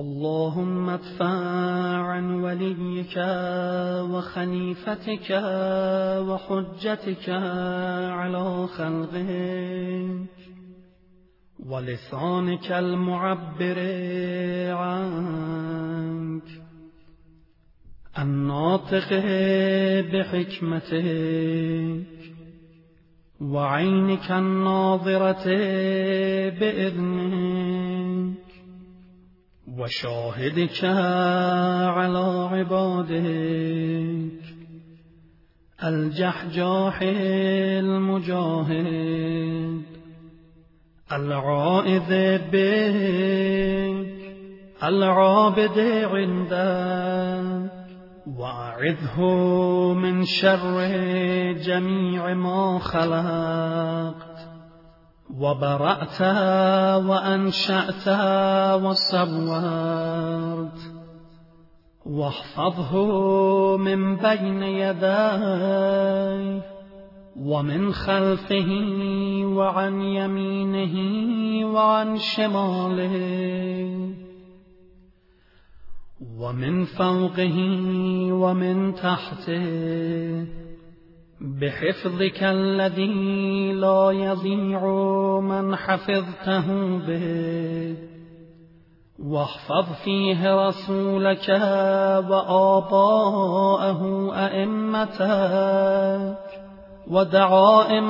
اللهم ادفع عن وليك وخليفتك وحجتك على خلقك ولسانك المعبر عنك الناطق بحكمتك وعينك الناظرة بإذنك وشاهدك على عبادك الجحجاح المجاهد العائذ بك العابد عندك وأعذه من شر جميع ما خلقت وبرأت وأنشأت وصورت واحفظه من بين يديه ومن خلفه وعن يمينه وعن شماله ومن فوقه ومن تحته بحفظك الذي لا يضيع من حفظته به واحفظ فيه رسولك وآباءه أئمتك ودعائم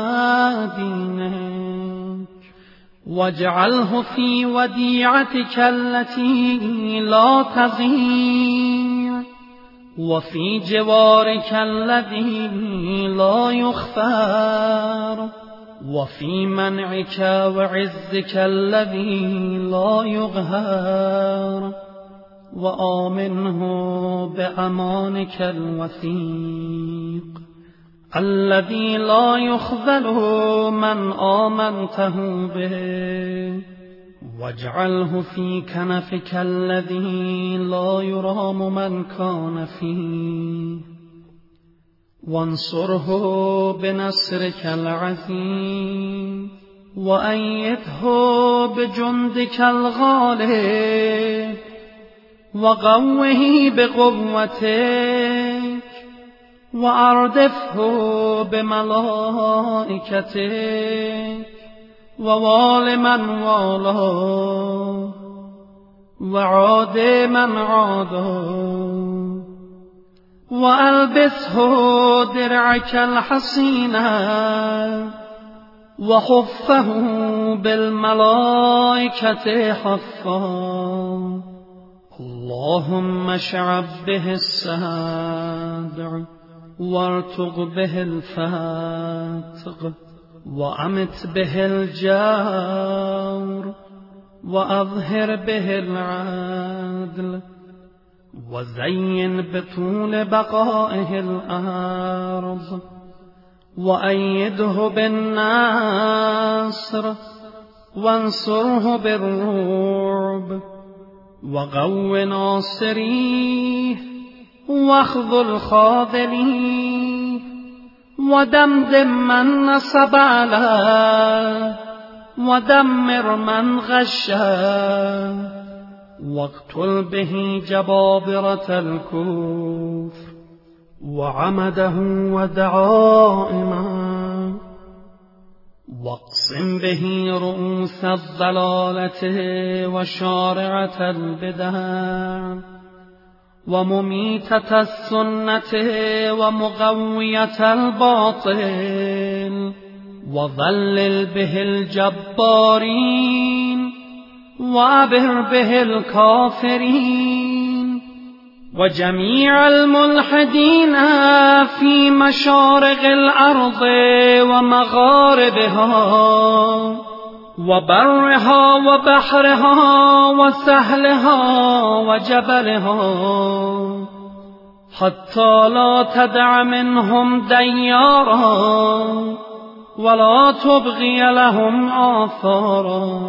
دينك واجعله في وديعتك التي لا تضيع وفي جوارك الذي لا يخفر وفي منعك وعزك الذي لا يغهر وآمنه بأمانك الوثيق الذي لا يخذل من آمنته به واجعله في كنفك الذي لا يرام من كان فيه وانصره بنصرك العزيز وأيده بجندك الغالب وقوه بقوتك وأردفه بملائكتك ووال من والاه وعاد من عاده وألبسه درعك الحصينة وحفه بالملائكة حفا اللهم اشعب به السادع وارتق به الفاتق وأمت به الجور وأظهر به العدل وزين بطول بقائه الأرض وأيده بالنصر وانصره بالرعب وقو ناصريه واخذل خاذليه ودمدم من نصب عليه ودمر من غشه واقتل به جبابرة الكفر وعمده ودعائمه واقسم به رؤوس الضلالة وشارعة البدع ومميتة السنة ومغوية الباطل وظلل به الجبارين وأبر به الكافرين وجميع الملحدين في مشارق الأرض ومغاربها وبرها وبحرها وسهلها وجبلها حتى لا تدع منهم ديارا ولا تبغي لهم آثارا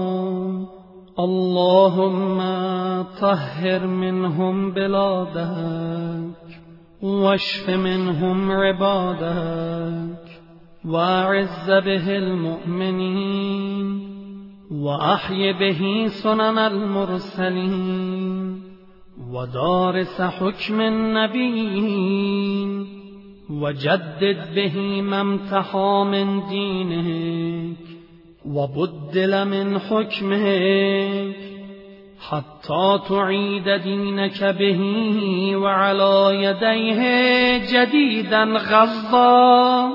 اللهم طهر منهم بلادك واشف منهم عبادك واعز به المؤمنين وأحي به سنن المرسلين ودارس حكم النبيين وجدد به ما امتحى من دينك وبدل من حكمك حتى تعيد دينك به وعلى يديه جديدا غضا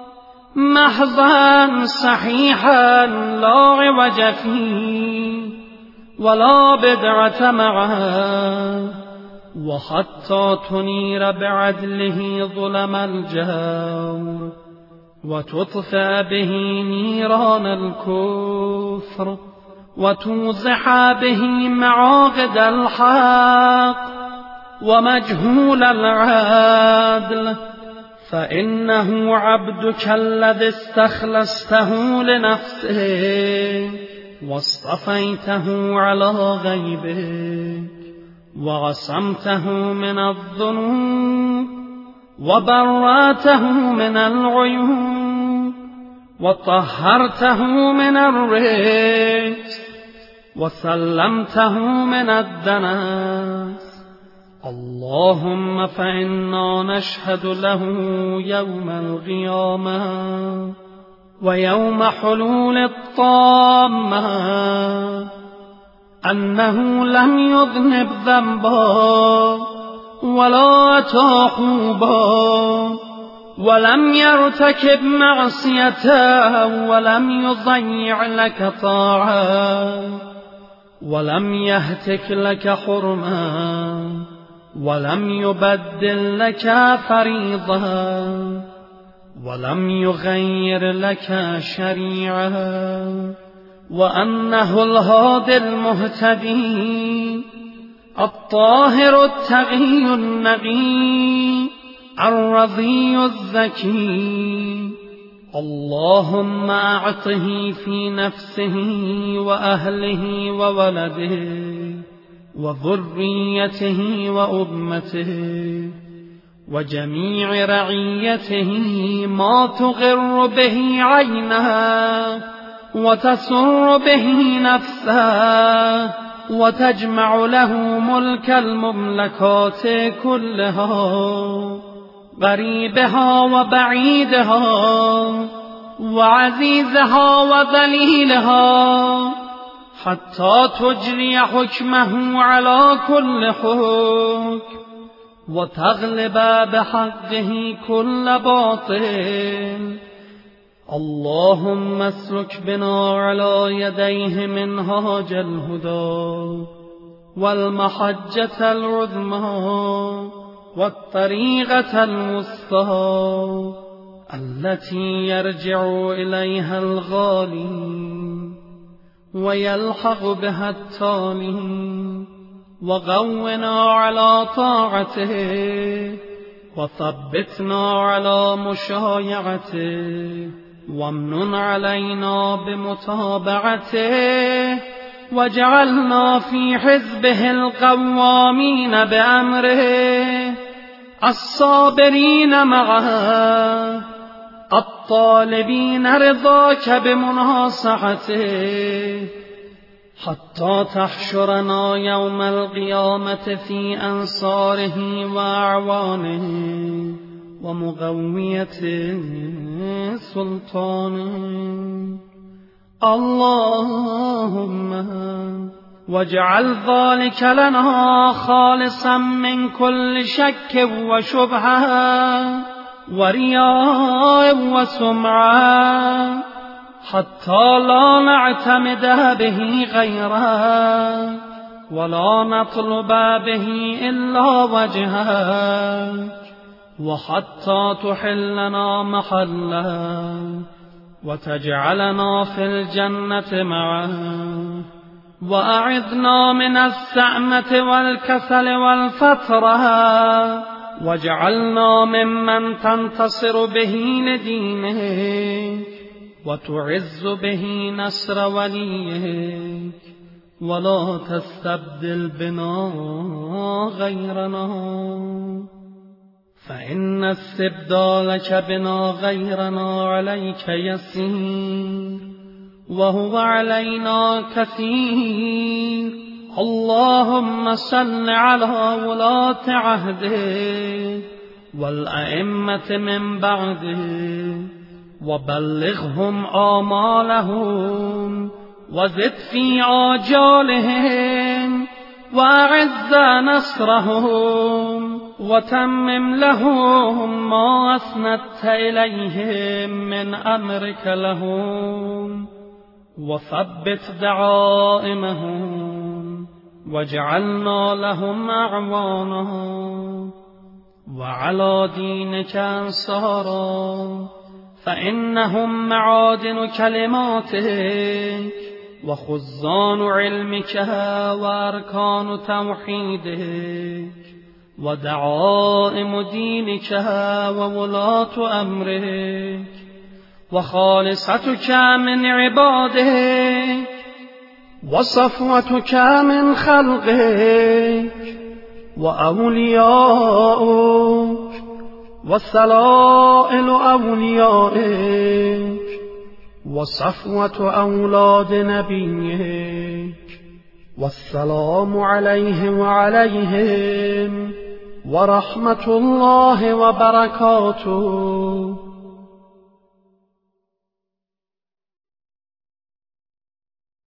محضا صحيحا لا عوج فيه ولا بدعة معه وحتى تنير بعدله ظلم الجور وتطفئ به نيران الكفر وتوضح به معاقد الحق ومجهول العدل فإنه عبدك الذي استخلصته لنفسه واصطفيته على غيبك وعصمته من الذنوب وبرأته من العيوب وطهرته من الرجس وسلمته من الدنس اللهم فإنا نشهد له يوم القيامة ويوم حلول الطامة أنه لم يذنب ذنبا ولا تعقوبا ولم يرتكب معصية ولم يضيع لك طاعة ولم يهتك لك حرما ولم يبدل لك فريضة ولم يغير لك شريعة وأنه الهادي المهتدي الطاهر التقي النقي الرضي الذكي اللهم أعطه في نفسه وأهله وولده وذريته وأمته وجميع رعيته ما تغر به عينه وتسر به نفسه وتجمع له ملك المملكات كلها قريبها وبعيدها وعزيزها وذليلها حتى تجري حكمه على كل حكم وتغلب بحقه كل باطل اللهم اسلك بنا على يديه منهاج الهدى والمحجة العظمى والطريقة الوسطى التي يرجع إليها الغالي ويلحق بها التالي وقونا على طاعته وثبتنا على مشايعته وامنن علينا بمتابعته واجعلنا في حزبه القوامين بأمره الصابرين معه الطالبين رضاك بمناصحته حتى تحشرنا يوم القيامة في أنصاره وأعوانه ومقوية سلطانه اللهم واجعل ذلك لنا خالصا من كل شك وشبهة ورياء وسمعة حتى لا نعتمد به غيرك ولا نطلب به إلا وجهك وحتى تحلنا محله وتجعلنا في الجنة معه وأعذنا من السأمة والكسل والفترة واجعلنا ممن تنتصر به لدينك وتعز به نصر وليك ولا تستبدل بنا غيرنا فإن استبدالك بنا غيرنا عليك يسير وهو علينا كثير. اللهم صل على ولاة عهده والأئمة من بعده وبلغهم آمالهم وزد في آجالهم وأعز نصرهم وتمم لهم ما أسندت إليهم من أمرك لهم وثبت دعائمهم واجعلنا لهم أعوانا وعلى دينك أنصارا، فإنهم معادن كلماتك وخزان علمك وأركان توحيدك ودعائم دينك وولاة أمرك وخالصتك من عبادك وصفوتك من خلقك وأولياؤك وسلائل أوليائك وصفوة أولاد نبيك، والسلام عليه وعليهم ورحمة الله وبركاته.